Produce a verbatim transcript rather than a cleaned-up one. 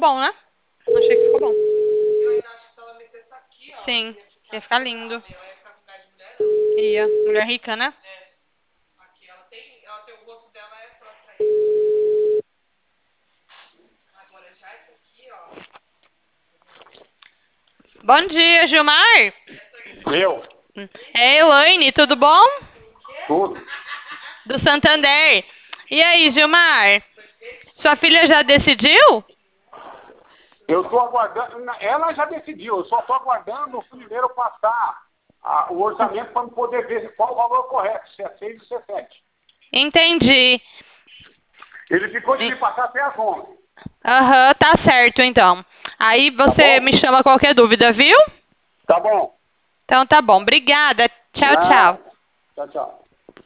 Bom, né? Achei que ficou bom. Sim, ia ficar lindo. Ia. Mulher rica, né? Bom dia, Gilmar. Eu? É Elaine, tudo bom? Tudo. Do Santander. E aí, Gilmar? Sua filha já decidiu? Eu estou aguardando. Ela já decidiu, eu só estou aguardando o primeiro passar a- o orçamento para poder ver qual o valor correto, se é seis ou se é sete. Entendi. Ele ficou de me passar até as onze. Aham, tá certo então. Aí Tá você me bom? chama qualquer dúvida, viu? Tá bom. Então tá bom. Obrigada. Tchau, tchau. Nada. Tchau, tchau.